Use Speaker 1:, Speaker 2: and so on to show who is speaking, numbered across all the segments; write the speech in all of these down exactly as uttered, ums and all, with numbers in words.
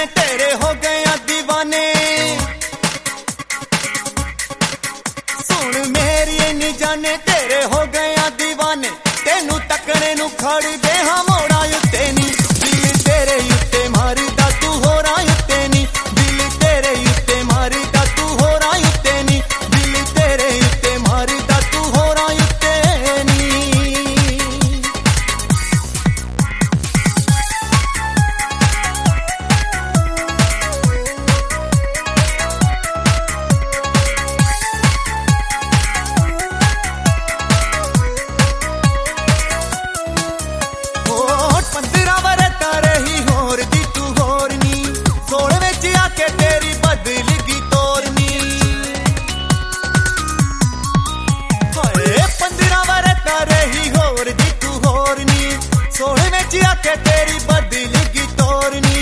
Speaker 1: तेरे हो गए दीवाने। सुन मेरी इन्नी जाने तेरे हो गए दीवाने, तेनू तकने नू खड़ दे हाँ मोड़ा उत्ते नी, दिल तेरे उत्ते मारदा तू होरा उत्ते नी, दिल तेरे उत्ते मारदा तू होरा उत्ते नी, दिल तेरे उत्ते मारदा तू होरा उत्ते नी। पंद्रह वर तारे ही होर दी तू होर नी, सोल विच आके तेरी बदल गई तोरनी। हाय पंद्रह वर तारे ही होर दी तू होर नी, सोल विच आके तेरी बदल गई तोरनी।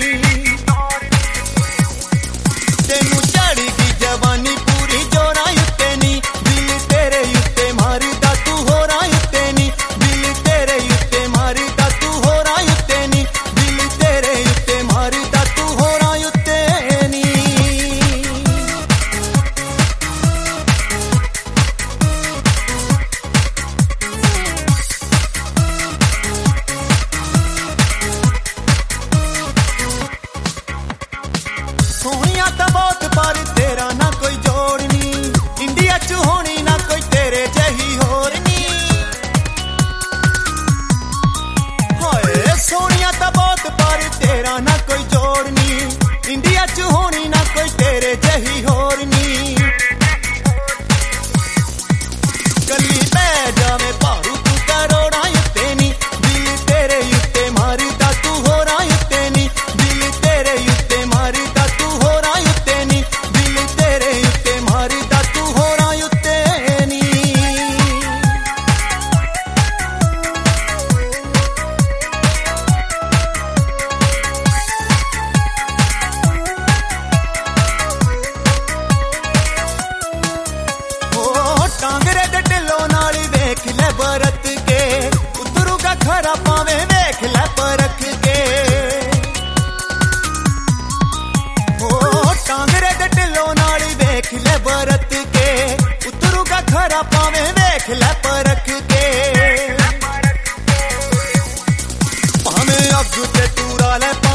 Speaker 1: तेनू चढ़ गई जवानी पूरी जोरा उत्ते नी, दिल तेरे उत्ते मारदा तू होरा उत्ते नी, दिल तेरे उत्ते मारदा तू होरा उत्ते नी, दिल तेरे उत्ते मारदा तू होरा उत्ते नी। सोहनिया तो बहुत पर तेरा ना कोई जोड़ नी, इंडिया च होनी ना कोई तेरे जही होर नी। हाय सोहनिया तो बहुत पर तेरा ना कोई जोड़ नी, इंडिया च होनी ना कोई तेरे जही होर नी। गली पै जावे भारू तू करोड़ा उत्ते नी, दिल तेरे उत्ते मारदा तू होरा उत्ते नी, दिल तेरे उत्ते मारदा तू होरा उत्ते नी, दिल तेरे उत्ते मारदा तू होरा उत्ते नी। टांगरे दे ढिलों नाल वेख ले बरत के, उतरूगा खरा पावे वेख ले परख के। ओ टांगरे दे ढिलों नाल वेख ले बरत के, उतरूगा खरा पावे वेख ले परख के। भावे अग ते तूरा ले